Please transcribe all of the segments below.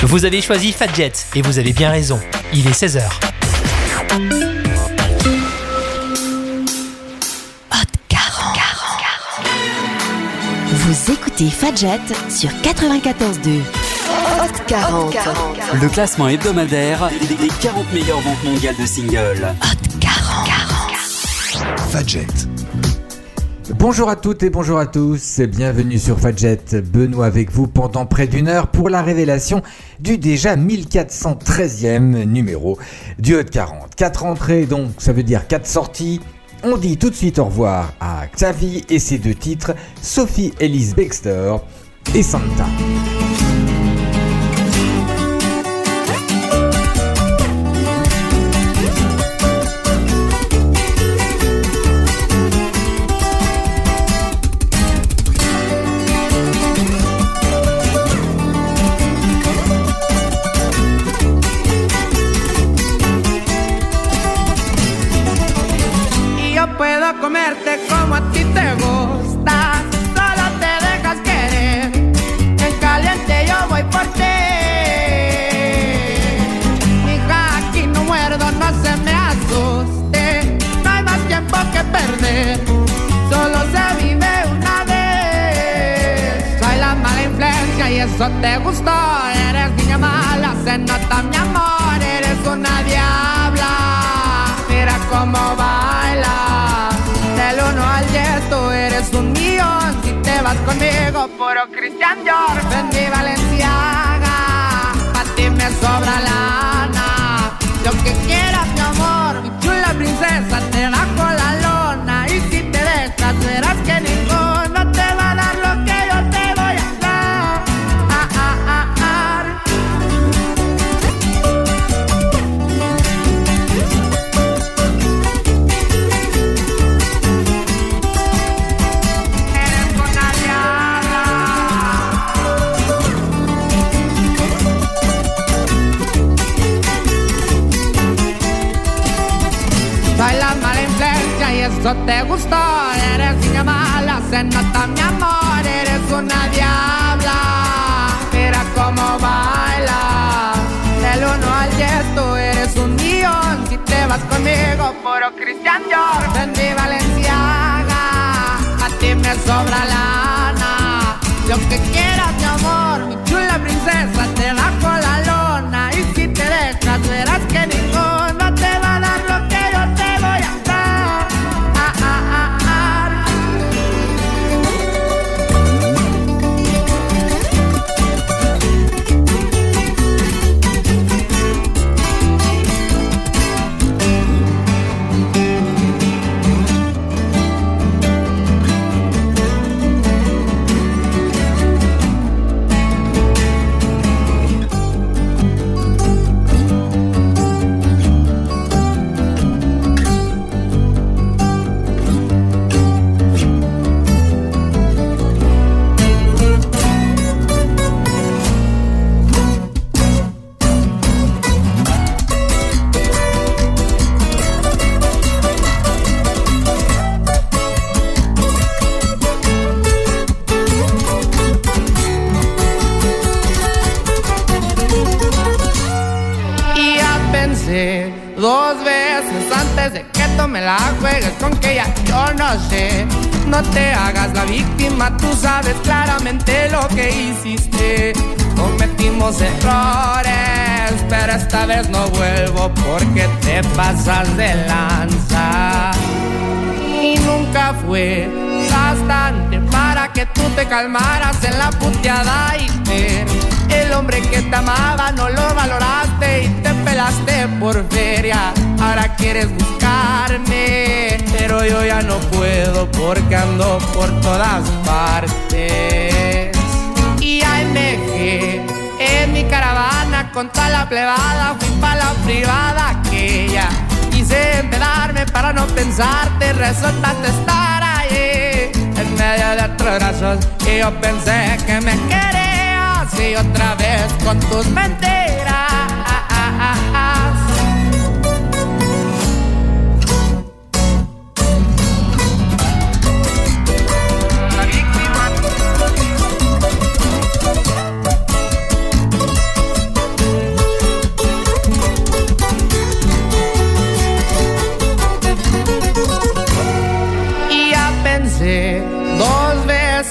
Vous avez choisi Fadjet et vous avez bien raison. Il est 16h. Hot 40. Vous écoutez Fadjet sur 94.2. Hot 40. Le classement hebdomadaire des 40 meilleures ventes mondiales de singles. Hot 40. Fadjet. Bonjour à toutes et bonjour à tous, bienvenue sur Fadjet. Benoît avec vous pendant près d'une heure pour la révélation du déjà 1413e numéro du Hot 40. 4 entrées donc, ça veut dire 4 sorties. On dit tout de suite au revoir à Xavi et ses 2 titres, Sophie Ellis Bextor et Santa. Comerte como a ti te gusta, solo te dejas querer. En caliente yo voy por ti. Mija, aquí no muerdo, no se me asuste. No hay más tiempo que perder, solo se vive una vez. Soy la mala influencia y eso te gustó. Eres niña mala, se nota mi amor. Eres una diabla, mira cómo baila. Del 1 al 10 tú eres un millón. Si te vas conmigo, puro Christian Dior. Fendi Balenciaga, pa' ti me sobra lana. Lo que quieras, mi amor, mi chula princesa, te bajo la lona. Y si te dejas, verás que ninguno te va a dar lo que yo te voy a dar. Soy la mala influencia y eso te gustó. Eres niña mala, se nota mi amor. Eres una diabla, mira cómo baila. Del 1 al 10 tú eres un millón. Si te vas conmigo, puro Christian Dior. Fendi Balenciaga, a ti me sobra lana. Lo que quieras, mi amor, mi chula princesa, te bajo la lona. Y si te dejas, verás que ninguno te va a dar lo que yo te voy a dar. Dos veces antes de que tú me la juegues con que ya yo no sé. No te hagas la víctima, tú sabes claramente lo que hiciste. Cometimos errores, pero esta vez no vuelvo porque te pasas de lanza. Y nunca fue bastante para que tú te calmaras en la puteada y el hombre que te amaba no lo valoraste y te pelaste por feria. Ahora quieres buscarme, pero yo ya no puedo porque ando por todas partes. Y AMG en mi caravana con toda la plebada fui pa' la privada aquella. Quise empedarme para no pensarte, resultaste estar ahí en medio de otros brazos y yo pensé que me querías y otra vez con tus mentiras.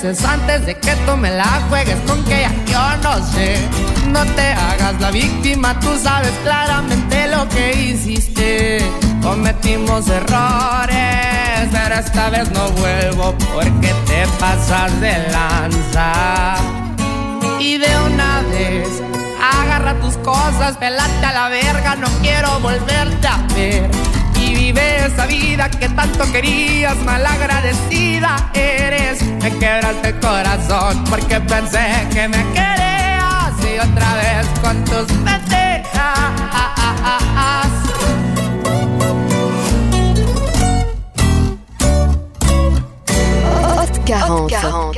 veces antes de que tú me la juegues con que ya yo no sé. No te hagas la víctima, tú sabes claramente lo que hiciste. Cometimos errores, pero esta vez no vuelvo porque te pasas de lanza. Y de una vez, agarra tus cosas, pelate a la verga, no quiero volverte a ver. Y vive esa vida que tanto querías, malagradecida eres. Me quebraste el corazón porque pensé que me querías. Y otra vez con tus mentiras. Hot 40.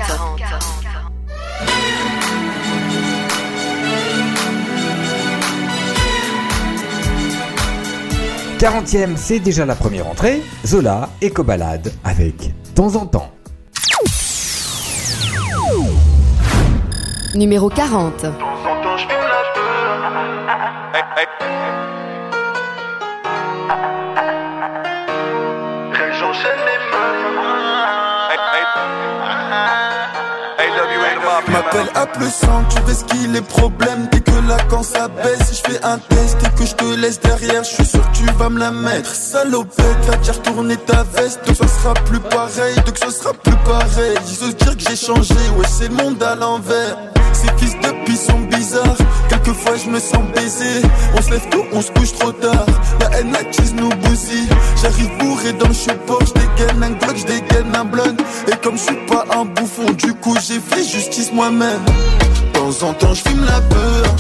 40e, c'est déjà la première entrée. Zola, Ecobalade avec Temps en temps. Numéro 40. M'appelle à le sang, tu risques les problèmes dès que la quand ça baisse. Si je fais un test et que je te laisse derrière, je suis sûr que tu vas me la mettre. Salopette, t'as déjà retourné ta veste, donc ça sera plus pareil, donc ça sera plus pareil. Ils osent dire que j'ai changé, ouais c'est le monde à l'envers. Ces fils de pis sont bizarres, quelquefois je me sens baisé. On se lève tôt, on se couche trop tard, la haine attise nous bousille. J'arrive bourré dans le support, je dégaine un Glock, je dégaine un blunt. Et comme je suis pas un bouffon, du coup j'ai fait justice moi-même. De temps en temps je fume la peur,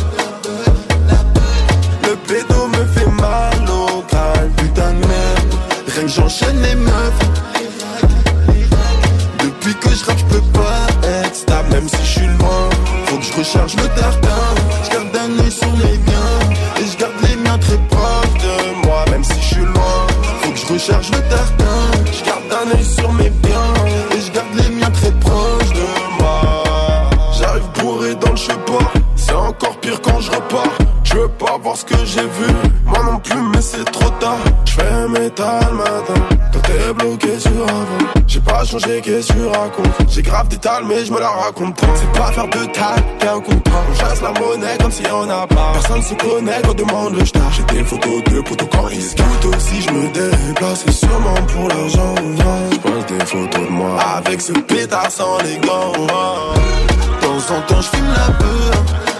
le pédo me fait mal au crâne, putain de merde. Rien que j'enchaîne les meufs, depuis que je rappe je peux pas être stable, même si je suis loin. Faut que je recharge le tartin, je garde un œil sur mes biens, et je garde les miens très proches de moi, même si je suis loin. Faut que je recharge le tartin, je garde un œil sur mes biens, et je garde les miens très proches de moi. J'arrive bourré dans le chemin, c'est encore pire quand je repars. Je veux pas voir ce que j'ai vu, moi non plus mais c'est trop tard. J'fais métal matin, toi t'es bloqué sur avant. J'ai pas changé, qu'est-ce que tu racontes? J'ai grave des tales mais je me la raconte pas. C'est pas faire de taille, y'a un contrat. On chasse la monnaie comme si on a pas. Personne se connaît quand on demande le star. J'ai des photos de potos quand ils se gâtent aussi. Je me déplace, c'est sûrement pour l'argent. Je pose des photos de moi avec ce pétard sans les gants. De temps en temps je filme la peur,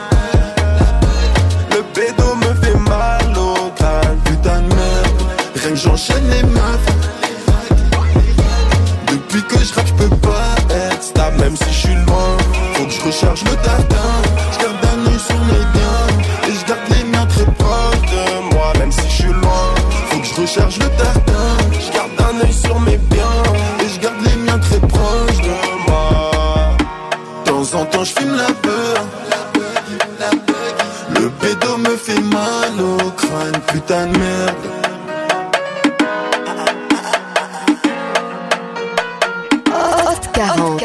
le pédo me fait mal au crâne, putain de merde. Rien que j'enchaîne les meufs, depuis que je rappe je peux pas être stable, même si je suis loin. Faut que je recharge le tartin, je garde un œil sur mes biens, et je garde les miens très proches de moi, même si je suis loin. Faut que je recharge le tartin, je garde un œil sur mes biens, et je garde les miens très proches de moi. De temps en temps je filme la peur, le pédo me fait mal au crâne, putain de merde. Hot 40.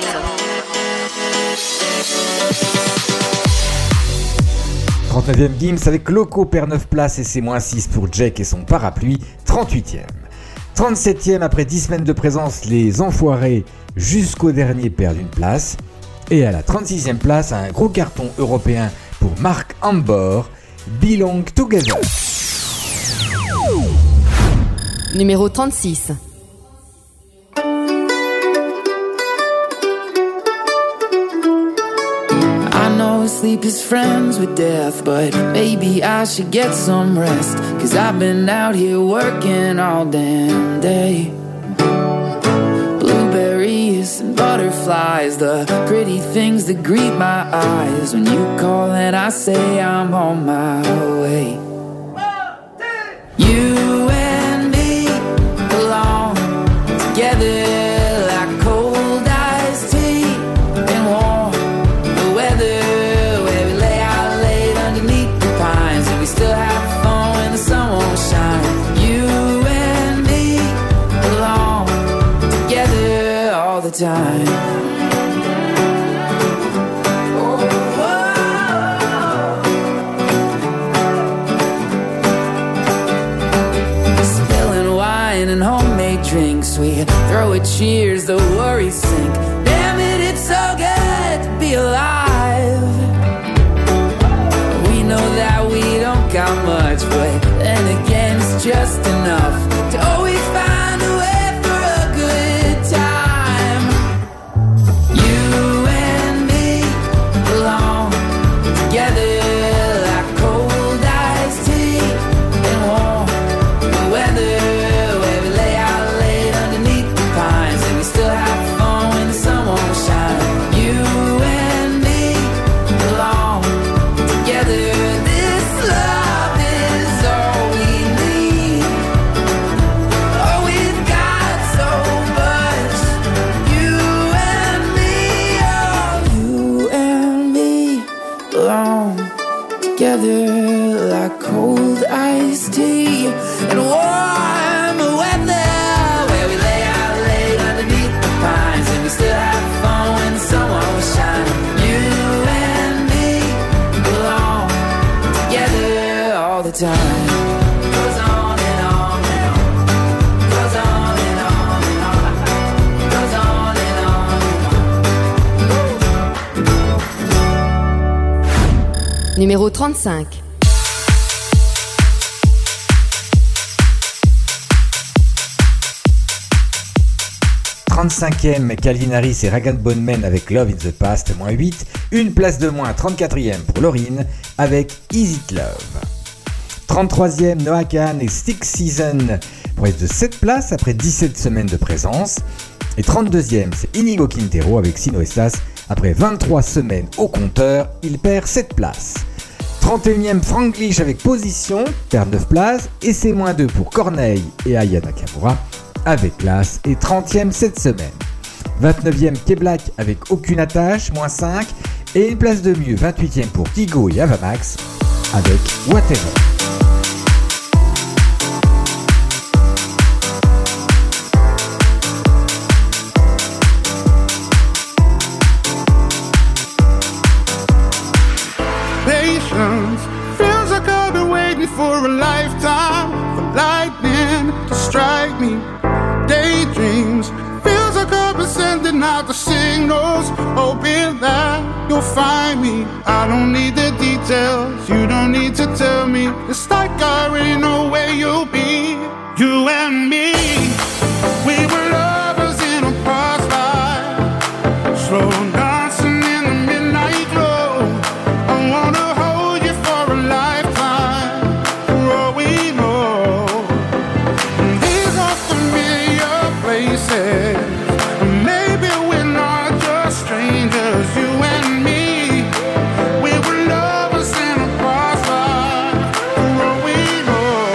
39e Gims avec Loco perd 9 places et c'est -6 pour Jake et son parapluie. 38e. 37e, après 10 semaines de présence, les Enfoirés jusqu'au dernier perdent une place. Et à la 36e place, un gros carton européen pour Mark Ambor, Belong Together. Numéro 36. I know sleep is friends with death, but maybe I should get some rest, 'cause I've been out here working all damn day. Blueberries and butterflies, the pretty things that greet my eyes when you call and I say I'm on my way. You and me belong together like cold iced tea and warm the weather, where we lay out late underneath the pines and we still have fun when the sun won't shine. You and me belong together all the time. And homemade drinks, we throw a cheers, the worries sink. Damn it, it's together like cold iced tea and warm weather where we lay out late underneath the pines and we still have fun when the sun won't shine. You and me belong together all the time. Goes on and on and on. Goes on and on and on. Goes on and on. Numéro 35. « 35e, Calvin Harris et Rag & Bone Men avec Love in the Past, -8. Une place de moins, 34e pour Lauryn avec Is It Love. 33e, Noah Kahan et Six Seasons pour être de 7 places après 17 semaines de présence. Et 32e, c'est Inigo Quintero avec Sino Estas. Après 23 semaines au compteur, il perd 7 places. 31e, Franglish avec Position, perd 9 places. Et c'est -2 pour Corneille et Aya Nakamura avec Classe et 30e cette semaine. 29e, K-Black avec Aucune attache, -5. Et une place de mieux, 28e pour Kigo et Avamax avec Whatever. Patience feels like I've been waiting for a lifetime for lightning to strike me. Daydreams feels like I've been sending out the signals, hoping that you'll find me. I don't need the details, you don't need to tell me. It's like I already know where you'll be. You and me, we were lovers in a past life, slow dancing in the midnight glow. I wanna hold you for a lifetime, for all we know. These are familiar places, maybe we're not just strangers. You and me, we were lovers in a past life, for all we know.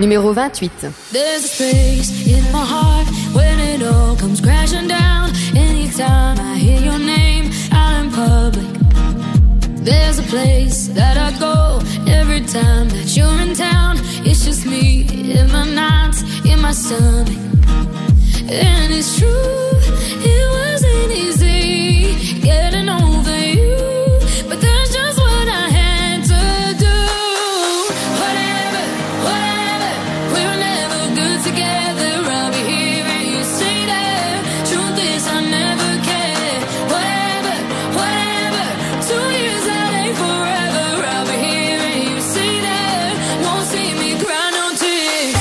Numéro 28. There's a space in my heart when it all comes crashing down. Anytime I hear your name out in public, there's a place that I go every time that you're in town. It's just me in my nights, in my stomach. And it's true, it wasn't easy getting over you, but that's just what I had to do. Whatever, whatever, we were never good together. I'll be here and you say that. Truth is I never cared. Whatever, whatever, 2 years that ain't forever. I'll be here and you say that. Won't see me cry no tears.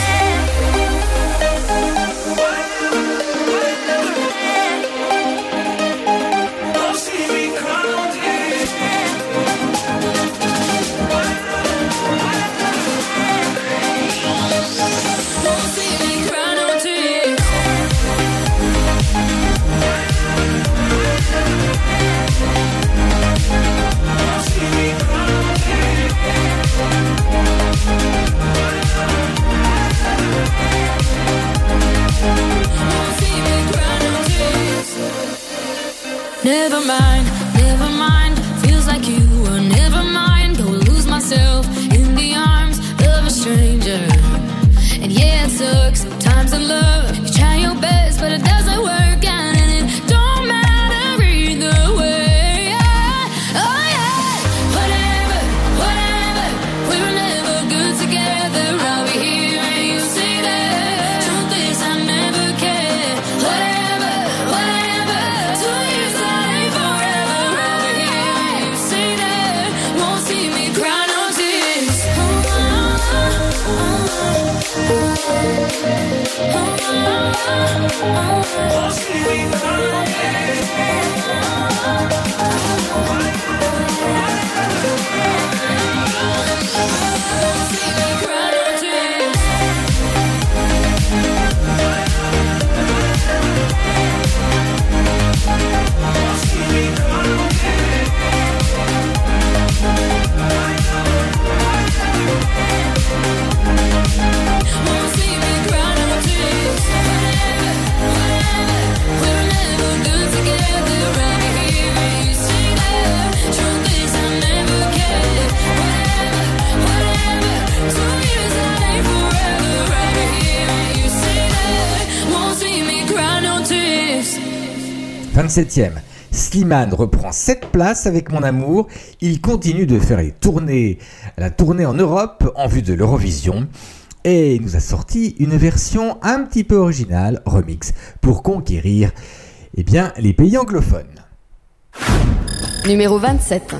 Never mind, feels like you were never mine. Go lose myself in the arms of a stranger. And yeah, it sucks sometimes in love. You try your best, but it doesn't work out, and it don't matter either way. Yeah. Oh yeah, whatever, whatever, we were never good together. I'll be here and you say that. Truth is I never cared. Whatever, whatever, 2 years that ain't forever. I'll be here and you say that. Won't see me cry no tears. Won't see me cry no tears. « 27e, Slimane reprend 7 places avec Mon Amour. Il continue de faire la tournée en Europe en vue de l'Eurovision. Et il nous a sorti une version un petit peu originale, remix, pour conquérir les pays anglophones. Numéro 27.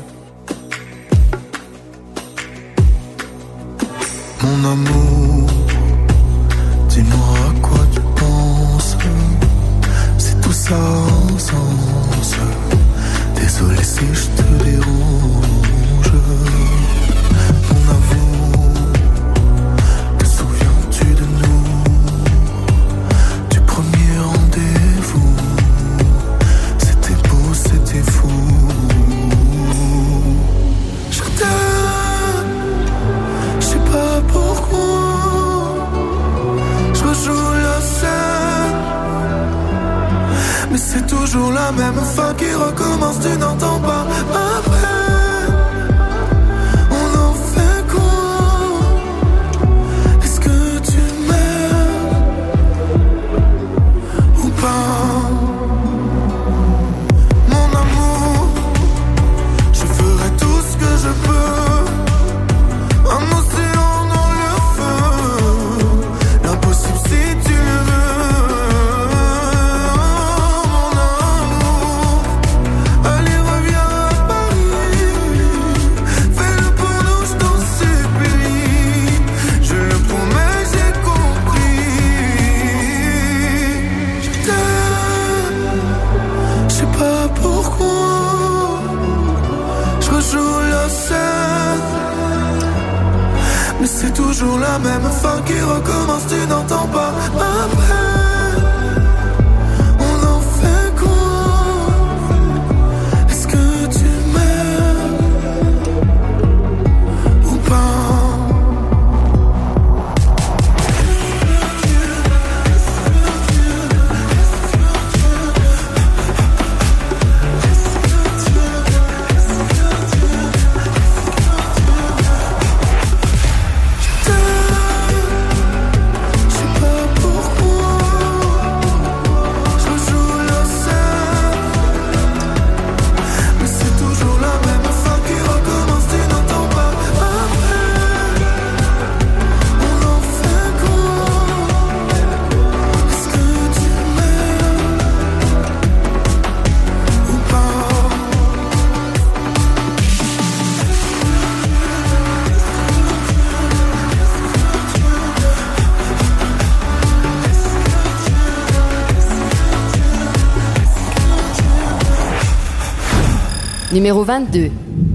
Mon amour, dis-moi à quoi tu penses. C'est tout ça en sens. Désolé si je te dérange. Mon amour, te souviens-tu de nous? Du premier rendez-vous. C'était beau, c'était fou. Je t'aime, je sais pas pourquoi. Je rejoue la scène, mais c'est toujours la même fin qui recommence. Tu n'entends pas ma peine. On en fait quoi? Est-ce que tu m'aimes ou pas? Mon amour, je ferai tout ce que je peux. Un océan dans le feu, l'impossible si tu le veux. Mon amour, allez reviens à Paris. Fais-le pour nous, je t'en supplie. Je le promets, j'ai compris. Je t'aime, je sais pas pourquoi. Je rejoue la scène, mais c'est toujours la même fin qui recommence. Tu n'entends pas ma peine. On en fait quoi? Est-ce que tu m'aimes ou pas? Numéro 22.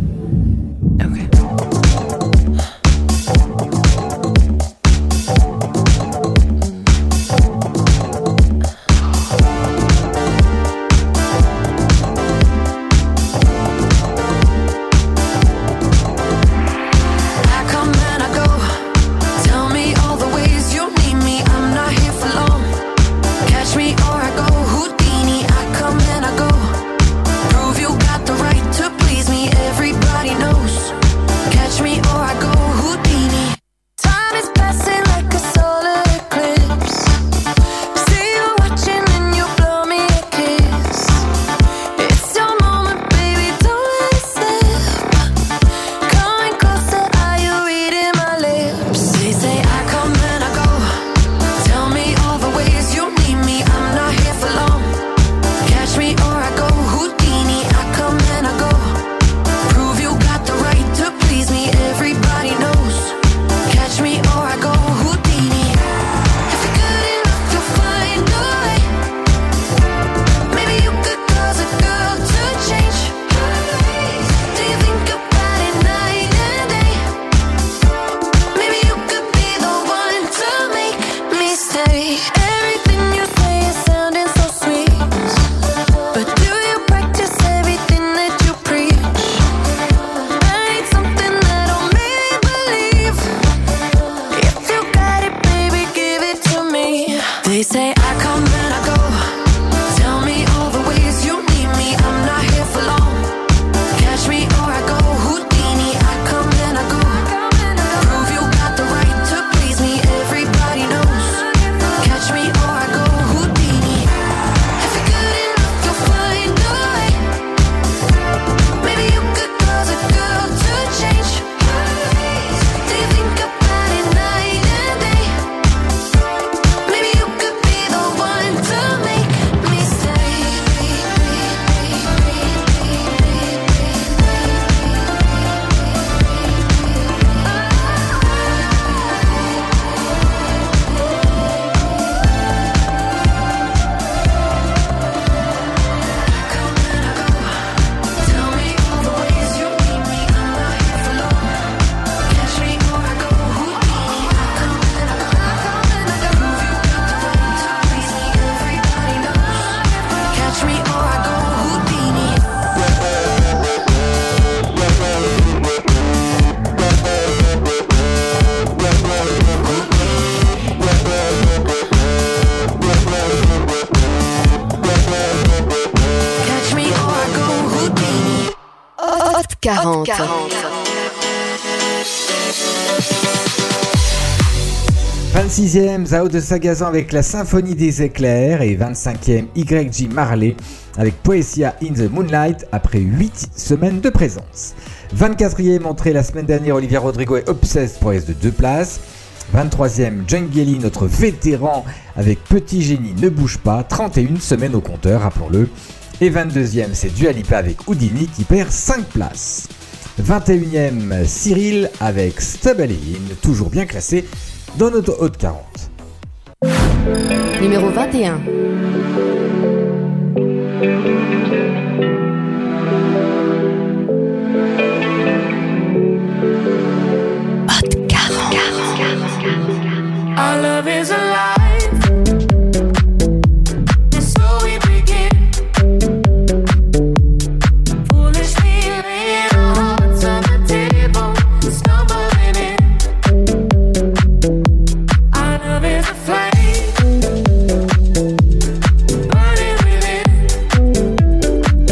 Hot 40. 26e, Zao de Sagazan avec la Symphonie des éclairs et 25e, YG Marley avec Poesia in the Moonlight après 8 semaines de présence. 24e entrée la semaine dernière, Olivia Rodrigo et Obsessed progresse de 2 places. 23e, Djangeli, notre vétéran avec Petit Génie ne bouge pas, 31 semaines au compteur, rappelons-le. Et 22e, c'est Dua Lipa avec Houdini qui perd 5 places. 21e, Cyril avec Stable In, toujours bien classé dans notre Hot 40. Numéro 21. Hot 40. Our love is alive. And so we begin. Foolishly laying our hearts on the table, stumbling in. Our love is a flame, burning within.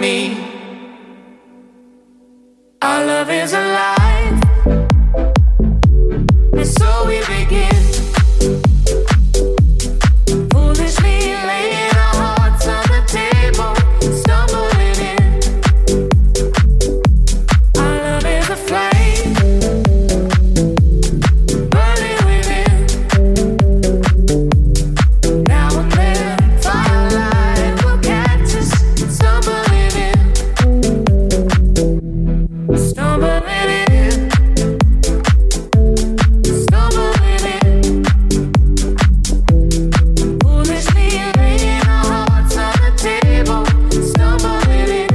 me. Our love is alive, and so we begin. Foolishly laying our hearts on the table, stumbling in. Our love is a flame, burning within. Now and then, firelight will catch us stumbling in. Stumbling in, stumbling in. Foolishly laying our hearts on the table, stumbling in.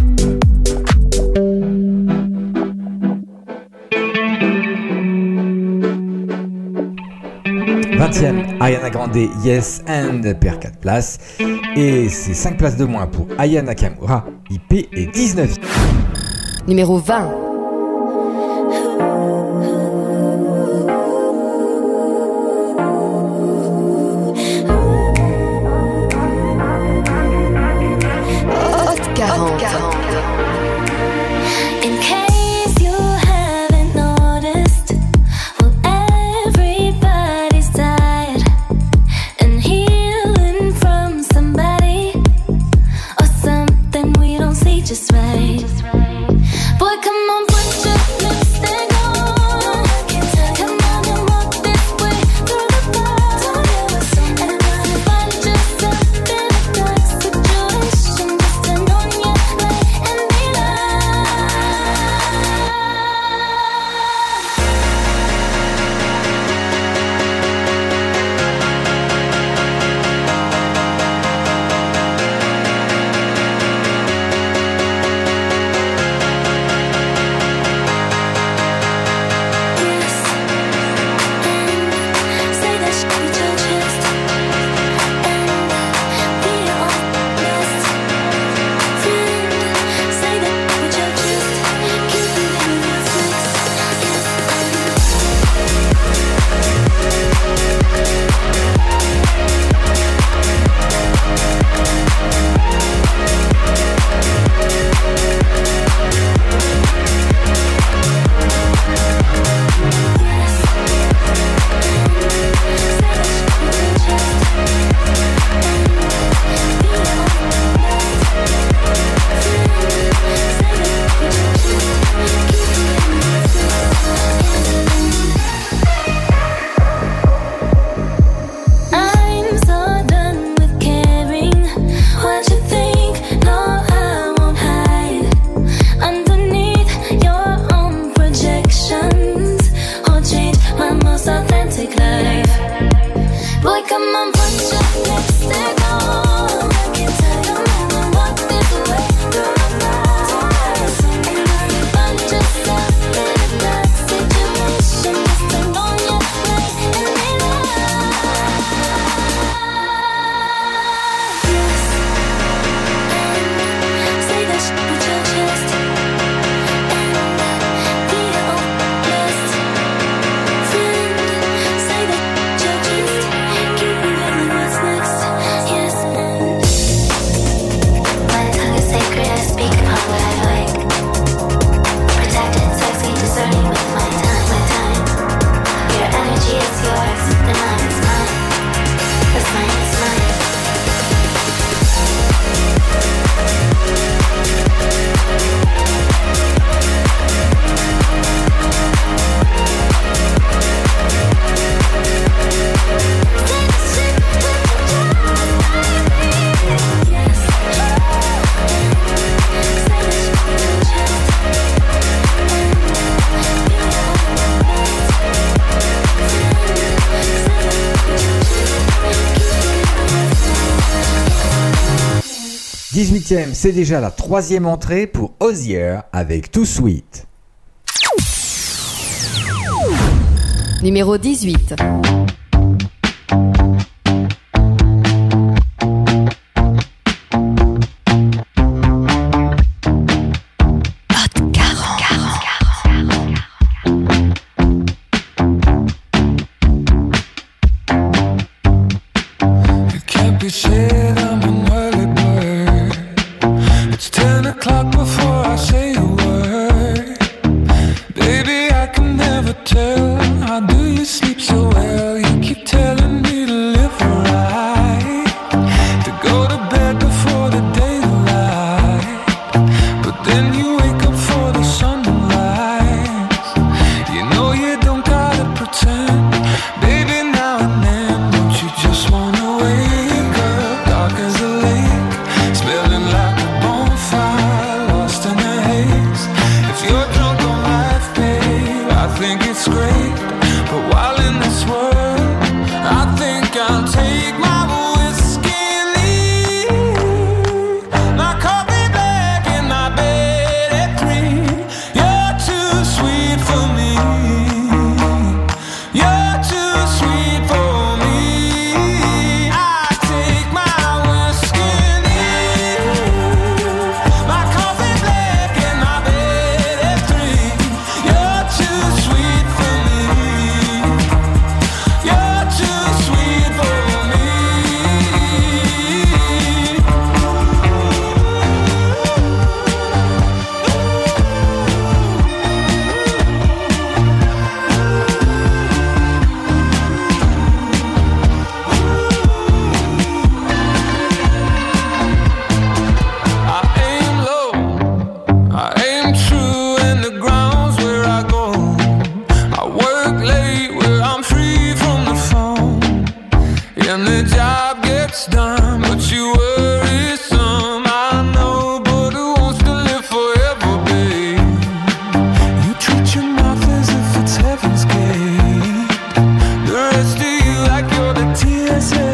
20e, Ariana Grande, Yes and perd 4 places. Et c'est 5 places de moins pour Aya Nakamura, IP est 19e. Numéro 20. Hot 40. In case you haven't noticed, well, everybody's tired and healing from somebody or something we don't see just right. Boy, come on, put your lipstick on. Come on and walk this way through the bar. And find yourself in a dark situation. Just turn on your light and be Dix-huitième, c'est déjà la 3e entrée pour Hozier avec Too Sweet. Numéro 18. It's 10 o'clock before I say a word. Baby, I can never tell. How do you sleep so well? You keep telling me to live right, to go to bed before the daylight, but then you wake up for the sunrise. You know you don't gotta pretend. Baby, now and then, don't you just wanna wake up dark as a lake, smelling like a bonfire, lost in the haze. If you're drunk on life, babe, I think it's great. But while in this world, I think I'll take my whiskey and leave. My coffee black in my bed at 3. You're too sweet for me. You're too sweet for me. I take my whiskey and leave. My coffee black in my bed at 3. You're too sweet for me. You're too sweet for me. I aim low, I aim true, and the ground's where I go. I work late where I'm free from the phone, and the job gets done, but you worry some. I know, but who wants to live forever, babe? You treat your mouth as if it's heaven's gate. The rest of you like you're the TSA.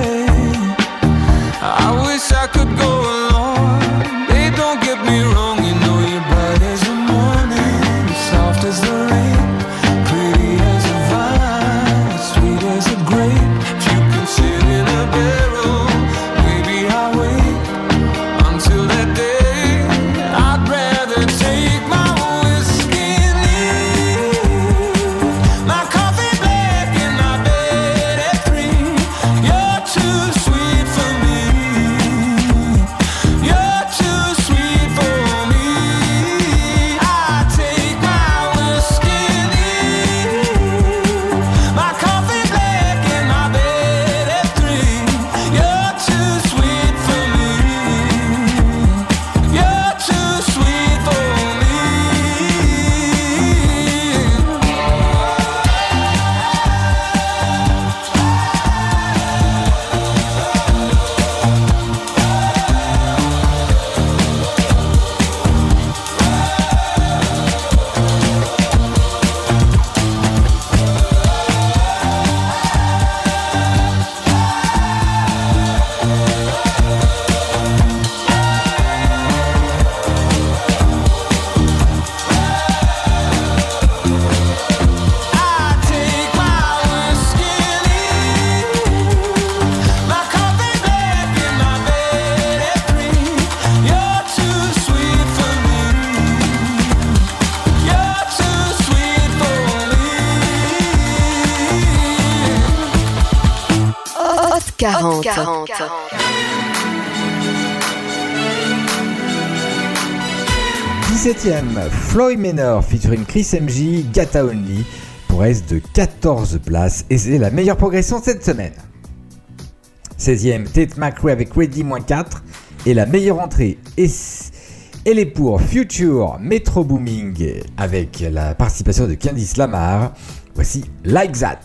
I wish I could go along. Babe, don't get me wrong, you know you're bright as the morning, soft as the rain, pretty as a vine, sweet as a grape. If you can sit in a barrel, maybe I'll wait until that day. I'd rather take my whiskey and leave. My coffee black in my bed at 3. You're too sweet for me. You're too sweet for me. I take my whiskey and leave. My coffee black in my bed at 3. You're too sweet for me. You're too sweet for me. I take my whiskey and leave. My coffee black in my bed at 3. You're too sweet for me. You're too sweet for me. Hot 40. 17ème, Floyd Manor featuring Chris MJ, Gata Only, pour S de 14 places, et c'est la meilleure progression cette semaine. 16ème, Tate McRae avec Ready -4, et la meilleure entrée, elle est pour Future Metro Booming, avec la participation de Candice Lamar. Voici Like That.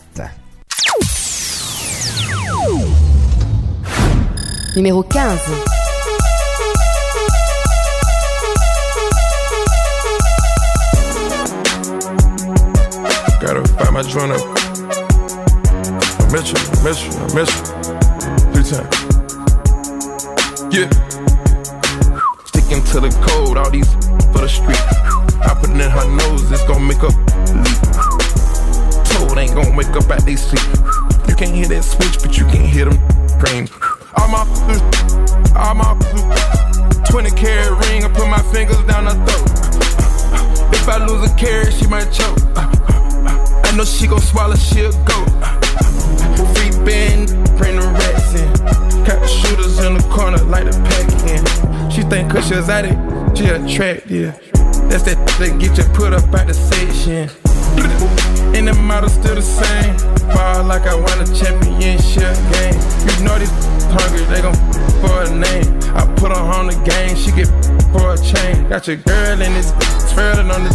Numéro 15. Gotta find my joint up. I miss you. 3 times. Yeah. Sticking to the code, all these for the street. I put it in her nose, it's gon' make up leak. Toad ain't gon' wake up at they sleep. You can't hear that switch, but you can hear them screams. All my 20 karat ring, I put my fingers down her throat. If I lose a carat, she might choke. I know she gon' swallow, she'll go. Free band, bring the rats in. Got the shooters in the corner, like the pack in. She think cause she was at it, She attractive. That's that get you put up at the section. And the model still the same. Ball like I won a championship game. You know these hungry, they gon' for a name. I put her on the game, she get for a chain. Got your girl in this, twirling on this.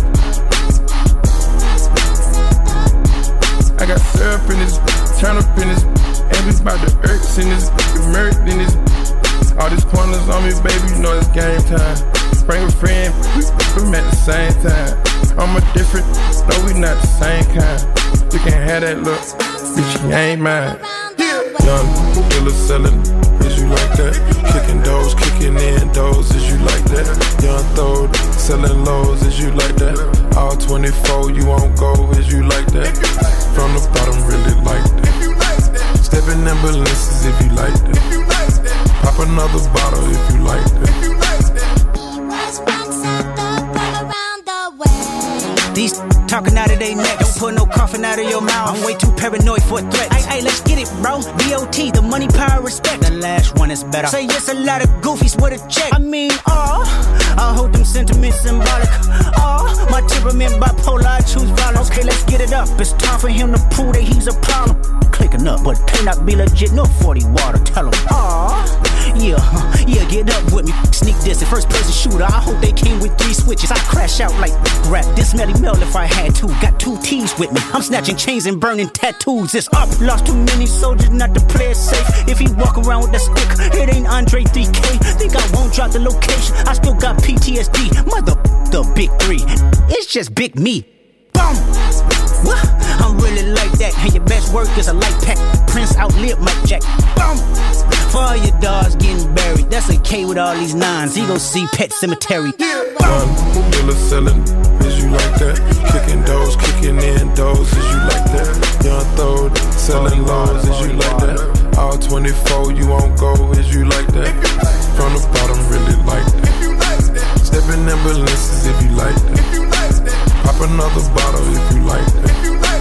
I got syrup in this, turn up in this, and we bout the irks in this, murk in this. All these corners on me, baby, you know it's game time. Bring a friend, we met the same time. I'm a different, no, we not the same kind. You can have that look, bitch, you ain't mine. Young dealer selling, is you like that? Kicking doors, kicking in doors, is you like that? Young throw, selling lows, is you like that? All 24, you won't go, is you like that? From the bottom, really like that. Stepping in balances, if you like that. Pop another bottle, if you like that. These talking out of their neck, don't put no coffin out of your mouth. I'm way too paranoid for a threat. Hey, let's get it, bro. DOT, the money, power, respect. The last one is better. Say yes, a lot of goofies with a check. I mean, I hold them sentiments symbolic. My temperament bipolar, I choose violence. Okay, let's get it up. It's time for him to prove that he's a problem. Clicking up, but cannot be legit, no 40 water. Tell him, yeah, get up with me. Sneak this in first person shooter. I hope they came with 3 switches. I crash out like rap. This Melly Mel if I had to. Got 2 T's with me. I'm snatching chains and burning tattoos. It's up. Lost too many soldiers not to play it safe. If he walk around with that stick, it ain't Andre 3K. Think I won't drop the location. I still got PTSD. Mother the big 3. It's just big me. Boom. I'm really like that. And your best work is a light pack. Prince outlived Mike Jack. Boom. For all your dogs getting buried. That's a K with all these 9s. He gon' see Pet Cemetery. Dealer selling, is you like that? Kicking doors, kicking in doors, is you like that? Young throw, selling lows, is you like that? All 24, you won't go, is you like that? From the bottom, really like that. Stepping in balances, if you like that. Pop another bottle, if you like that.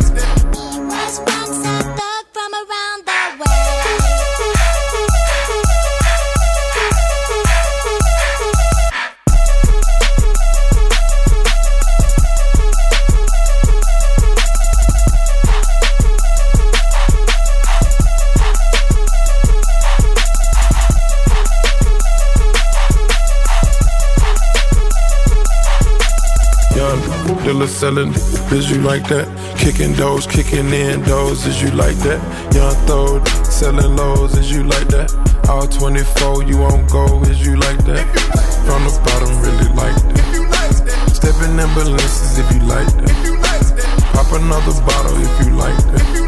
Dealer selling, is you like that? Kicking doors, kicking in doors, is you like that? Young throw, selling lows, is you like that? All 24, you won't go, is you like that? From the bottom, really like that. Stepping in balances, if you like that. Pop another bottle, if you like that.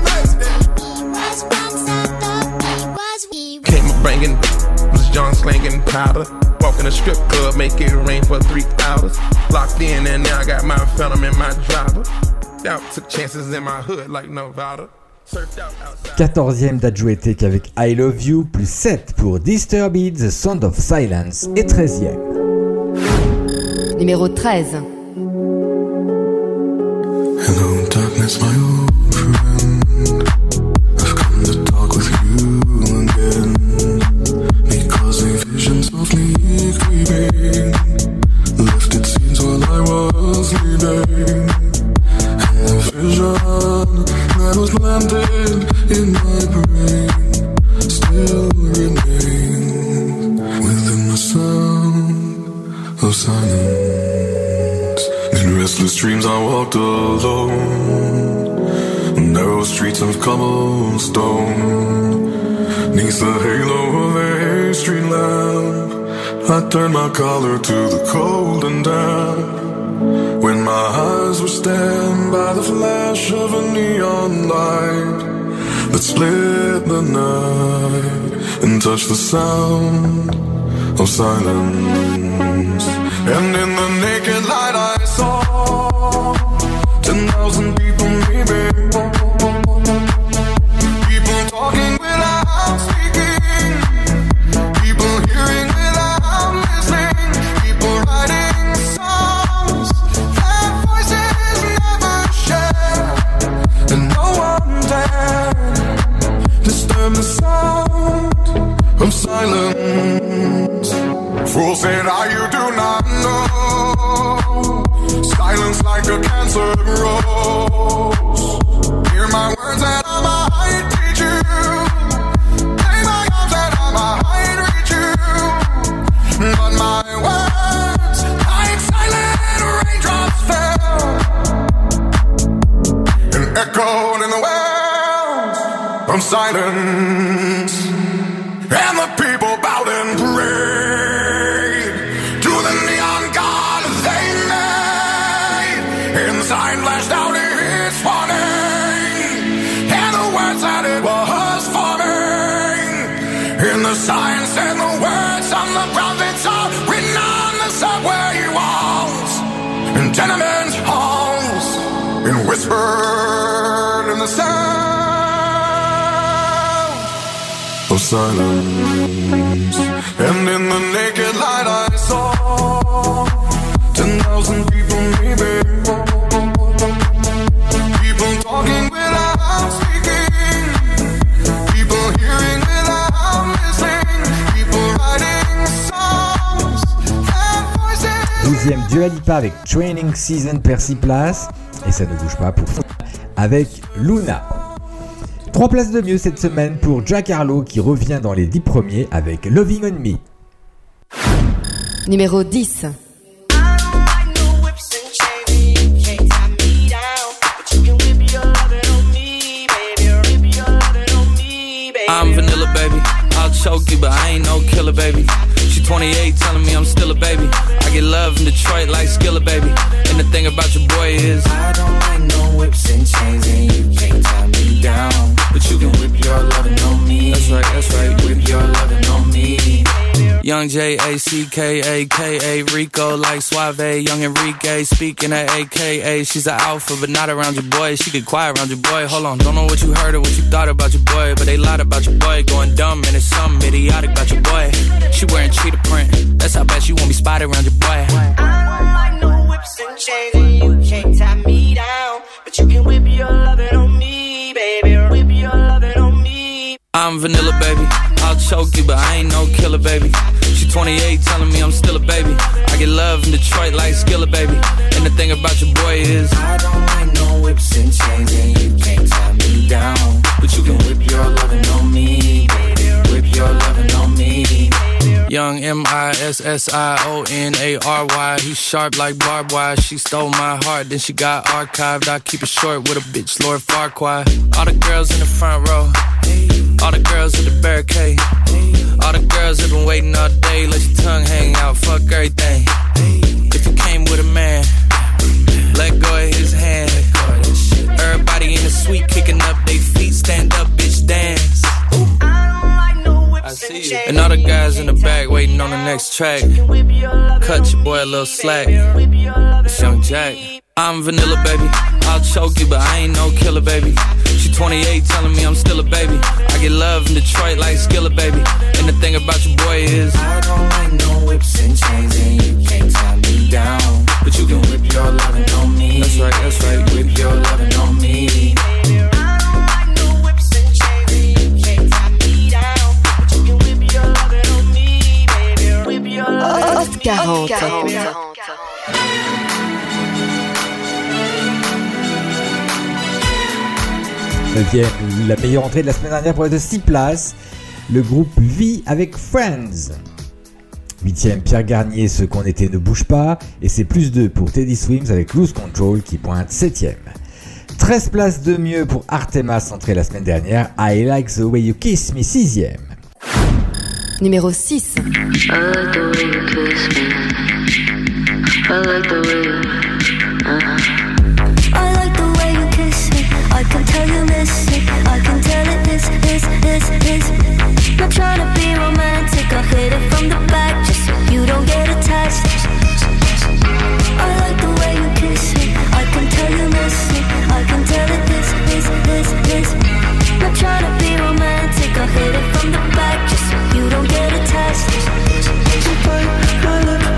Came up banging, was John slanging powder. Walk in a strip club, make it rain for 3 hours. Locked in and now I got my phantom in my driver. Out, took chances in my hood like Nevada. 14e d'Adjouetek avec I Love You, plus 7 pour Disturbed, The Sound of Silence, et 13e. Numéro 13. Hello darkness, my old friend. I've come to talk with you again. Because a vision softly creeping lifted scenes while I was leaving. And the vision that was landed in my brain still remains within the sound of silence. In restless dreams I walked alone, narrow streets of cobblestone. Neath the halo of a street lamp, I turned my collar to the cold and damp. When my eyes were stabbed by the flash of a neon light that split the night and touched the sound of silence. And in the naked light I saw 10,000 people maybe. People talking without speaking, people hearing without listening, people writing songs that voices never share, and no one dared disturb the sound of silence. Fool said, "Ah, you do not I know. Silence like a cancer grows. Hear my words and I might teach you. Play my arms and I might reach you. But my words, like silent raindrops fell and echoed in the wells of silence. And the people bowed and prayed to the neon god they made. And the sign flashed out its warning, and the words that it was forming. And the sign said the words of the prophets are written on the subway walls and tenement halls, and whispered in the sound of silence. And in the naked light I saw 10,000 people maybe. People talking without speaking. People hearing without listening. People writing songs and voices. 12e Dua Lipa avec Training Season perd 6 places. Et ça ne bouge pas pour avec Luna. 3 places de mieux cette semaine pour Jack Harlow qui revient dans les 10 premiers avec Loving on Me. Numéro 10. I'm vanilla, baby. I'll choke you, but I ain't no killer, baby. She 28, telling me I'm still a baby. I get love in Detroit like Skilla, baby. And the thing about your boy is I don't like no whips and chains, and you can't tie me down. But you can whip your lovin' on me. That's right, whip your lovin' on me. Young J-A-C-K-A-K-A Rico like Suave, young Enrique speaking at AKA. She's an alpha but not around your boy. She get quiet around your boy. Hold on, don't know what you heard or what you thought about your boy, but they lied about your boy. Going dumb and it's something idiotic about your boy. She wearing cheetah print, that's how bad she won't be spotted around your boy. I don't like no whips and chains, and you can't tie me down. But you can whip your lovin' on me, baby. Whip your lovin' on me. I'm vanilla, baby. I'll choke you, but I ain't no killer, baby. She 28, telling me I'm still a baby. I get love in Detroit like Skilla, baby. And the thing about your boy is I don't like no whips and chains, and you can't tie me down. But you can whip your lovin' on me, baby. Whip your lovin' on me. Young M-I-S-S-I-O-N-A-R-Y. He's sharp like barbed wire. She stole my heart, then she got archived. I keep it short with a bitch, Lord Farquaad. All the girls in the front row, all the girls at the barricade, all the girls have been waiting all day. Let your tongue hang out, fuck everything. If you came with a man, let go of his hand. Everybody in the suite kicking up their feet. Stand up, bitch, dance. I see you. And all the guys in the back waiting on the next track. Cut your boy a little slack. It's Young Jack. I'm vanilla, baby. I'll choke you, but I ain't no killer, baby. She 28, telling me I'm still a baby. I get love in Detroit like Skilla, baby. And the thing about your boy is I don't like no whips and chains, and you can't tie me down. But you can whip your lovin' on me. That's right, whip your lovin' on me. Hot 40. La meilleure entrée de la semaine dernière pour être de 6 places. Le groupe V avec Friends. 8e, Pierre Garnier, Ce qu'on était ne bouge pas. Et c'est plus 2 pour Teddy Swims avec Lose Control qui pointe 7e. 13 places de mieux pour Artemas, entrée la semaine dernière. I Like the Way You Kiss Me, 6e. Numéro 6. I like the way you kiss me. I like the way you I like the way you kiss me. I can tell you miss it. I can tell it this. Not trying to be romantic. I'll hit it from the back just so you don't get attached. I like the way you kiss me. I can tell you miss it. I can tell it this. Not trying to be romantic. I'll hit it from the back just so you don't get attached.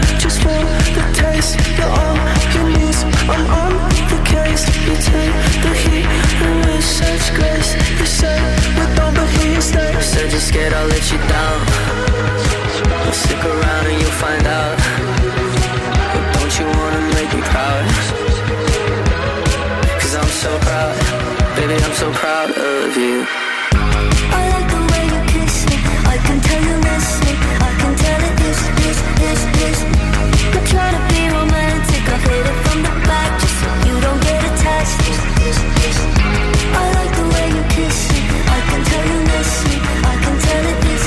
proud of you. I like the way you kiss me. I can tell you miss me. I can tell it this. I'm trying to be romantic. I hit it from the back just so you don't get attached. I like the way you kiss me. I can tell you miss me. I can tell it this.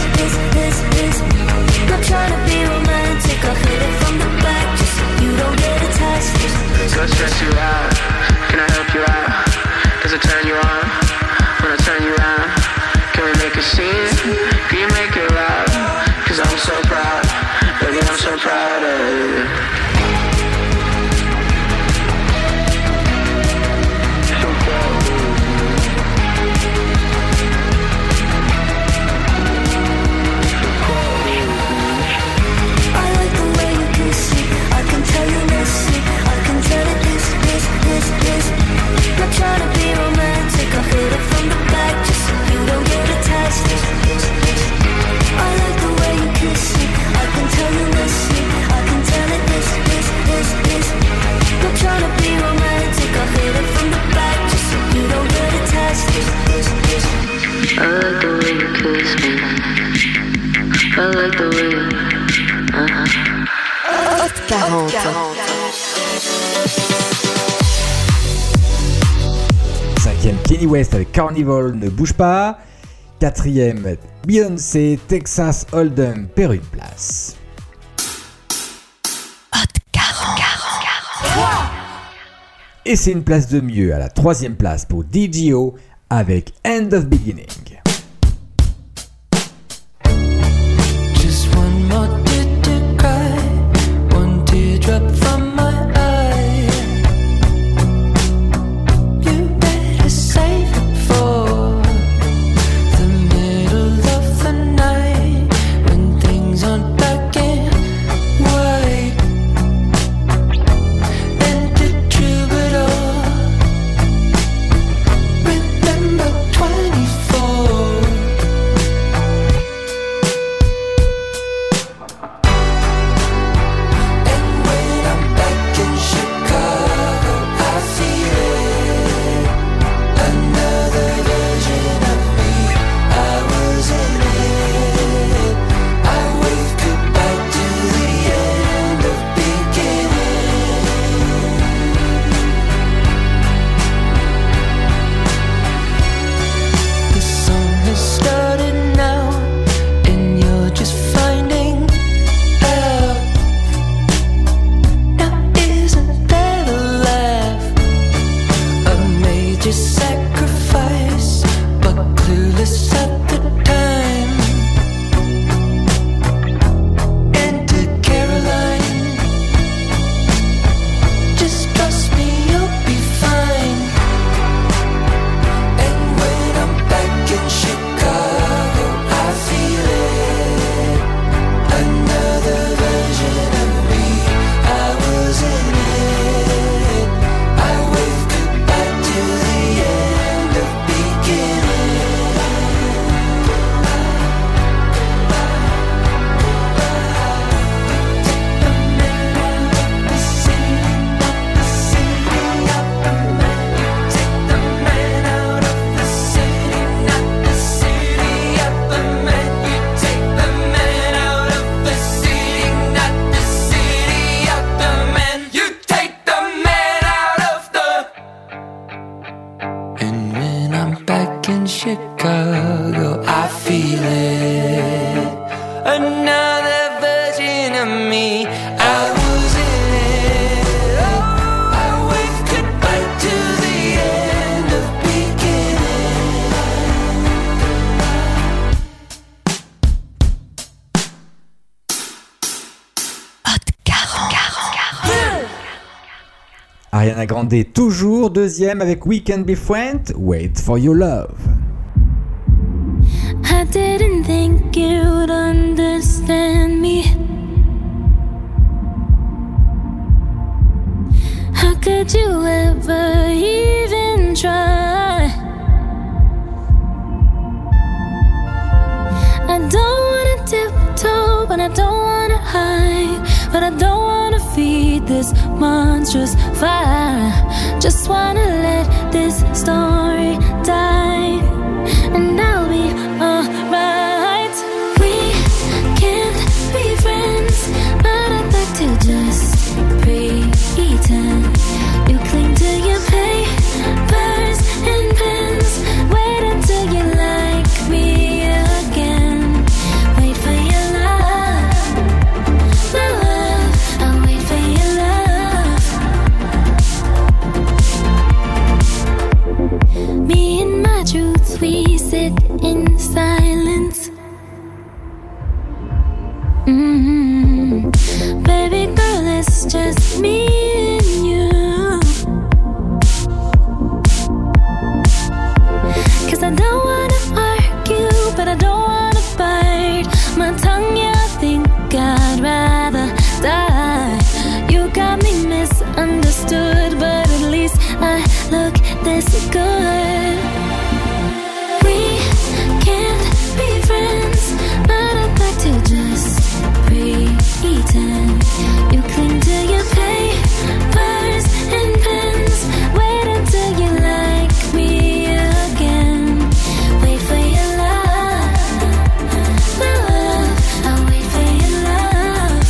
I'm trying to be romantic. I hit it from the back just so you don't get attached. So stress you out. Can I help you out? Does it turn you on? When I turn you around, can we make a scene? Can you make it loud? Cause I'm so proud, baby, I'm so proud of you. I like the way you kiss me. I can tell you miss me. I can tell it this. I'm trying to be romantic. I hit it from the back just so you don't get attached. I like the way you kiss me. I can tell you miss me. I can tell it this. I'm trying to be romantic. I hit it from the back just so you don't get attached. I like the way you kiss me. I like the way you... Hot 40. Cinquième, Kanye West avec Carnival, Ne bouge pas. Quatrième, Beyoncé, Texas Hold'em perd une place. Hot 40. Et c'est une place de mieux à la troisième place pour DJO avec End of Beginning. Just one more tear to cry, one teardrop from my eye. You better save it for the middle of the night when things aren't black and white. And the troubadour, remember 24. Chicago, I feel it. Another version of me. I was in it. Oh, I waved goodbye to the end of beginning. Hot 40. Ariana Grande toujours deuxième avec We Can Be Friends, Wait for Your Love. I didn't think you'd understand me. How could you ever even try? I don't wanna tiptoe, but I don't wanna hide, but I don't wanna feed the this monstrous fire. Just wanna let this story die, and I'll be alright. We can't be friends, but I'd like to just pretend. You cling to your papers and pens. Wait until you like me again. Wait for your love, my love. I'll wait for your love. Me and my truths, we sit in silence. Baby girl, it's just me and you. 'Cause I don't wanna argue, but I don't wanna bite my tongue. Yeah, I think I'd rather die. You got me misunderstood, but at least I look this good. We can't be friends, but I'd like to just pretend. You cling to your papers and pens. Wait until you like me again. Wait for your love, my love. I'll wait for your love.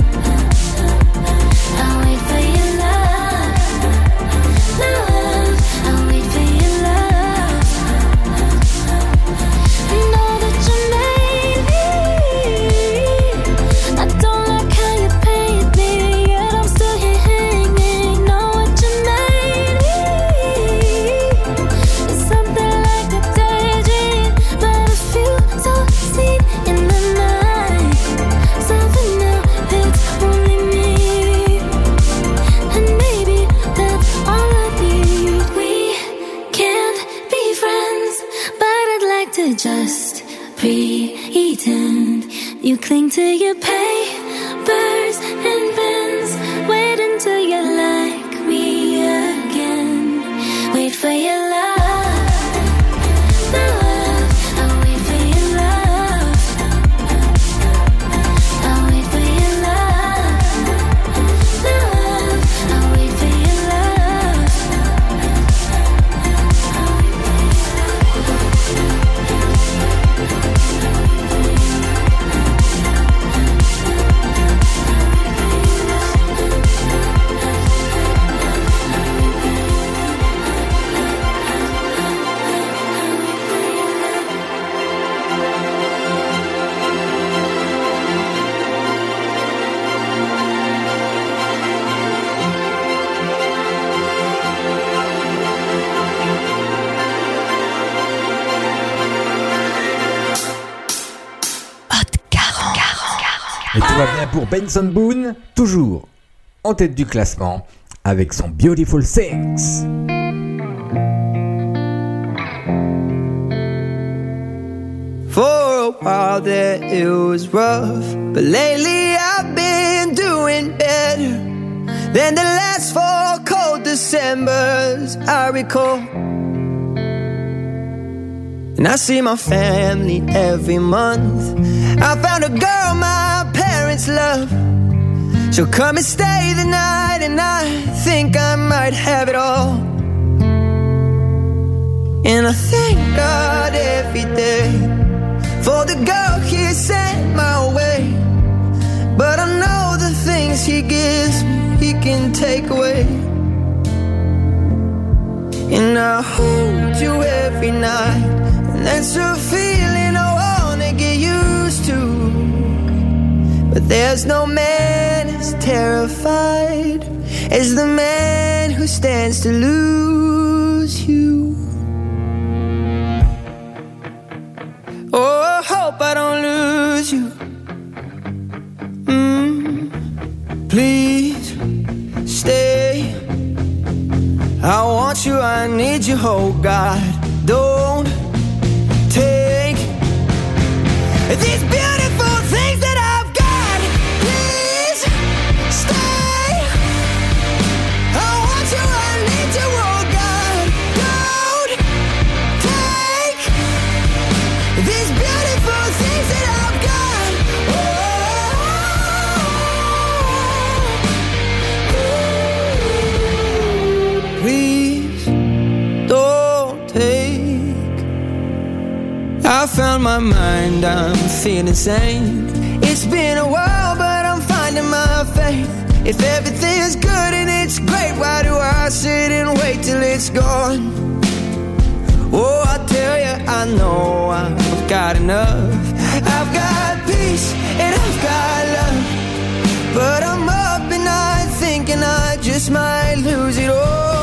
I'll wait for your love, my love. I'll wait for your love. Know that you made me. I don't like how you paint me, yet I'm still here hanging. Know what you made me. It's something like a daydream, but I feel so seen in the night. Something now, it's only me, and maybe that's all I need. We can't be friends, but I'd like to just pretend. You cling to your papers and pens. Wait until you like me again. Wait for your love, my love. I'll wait for your love. I'll wait for your love, my love. I'll wait for your love. Et tout va bien pour Benson Boone, toujours en tête du classement avec son Beautiful Things. For a while there it was rough, but lately I've been doing better than the last 4 cold Decembers I recall. And I see my family every month. I found a girl my parents love. She'll come and stay the night, and I think I might have it all. And I thank God every day for the girl He sent my way. But I know the things He gives me, He can take away. And I hold you every night, and that's a feeling I wanna get used to. But there's no man as terrified as the man who stands to lose you. Oh, I hope I don't lose you. Please stay. I want you, I need you, oh God. Don't take these beautiful things that I've got. Please stay. I want you, I need you, oh God. Don't take these beautiful things that I've got. Oh, found my mind, I'm feeling sane. It's been a while, but I'm finding my faith. If everything's good and it's great, why do I sit and wait till it's gone? Oh, I tell you, I know I've got enough. I've got peace and I've got love, but I'm up at night thinking I just might lose it all.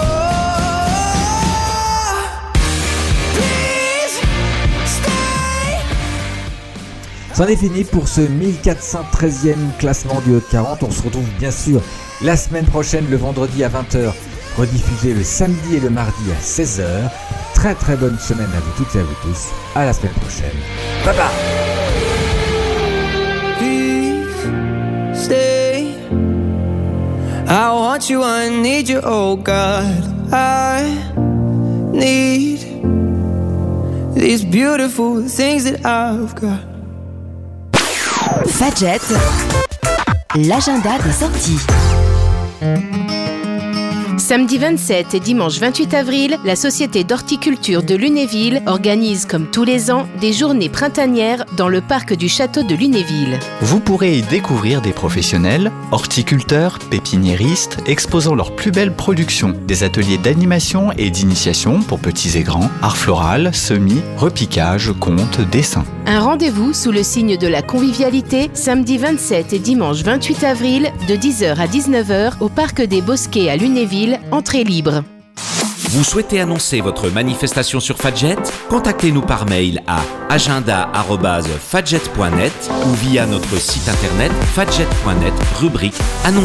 C'en est fini pour ce 1413e classement du Haut-de-40. On se retrouve bien sûr la semaine prochaine, le vendredi à 20h, rediffusé le samedi et le mardi à 16h. Très très bonne semaine à vous toutes et à vous tous. À la semaine prochaine. Bye bye. Please stay. I want you, I need you, oh God. I need these beautiful things that I've got. Fadjet, l'agenda des sorties. Samedi 27 et dimanche 28 avril, la Société d'horticulture de Lunéville organise, comme tous les ans, des journées printanières dans le parc du château de Lunéville. Vous pourrez y découvrir des professionnels, horticulteurs, pépiniéristes, exposant leurs plus belles productions, des ateliers d'animation et d'initiation pour petits et grands, art floral, semis, repiquage, contes, dessins. Un rendez-vous sous le signe de la convivialité, samedi 27 et dimanche 28 avril, de 10h à 19h, au parc des Bosquets à Lunéville, entrée libre. Vous souhaitez annoncer votre manifestation sur Fadjet? Contactez-nous par mail à agenda@fadjet.net ou via notre site internet fadjet.net, rubrique annoncer.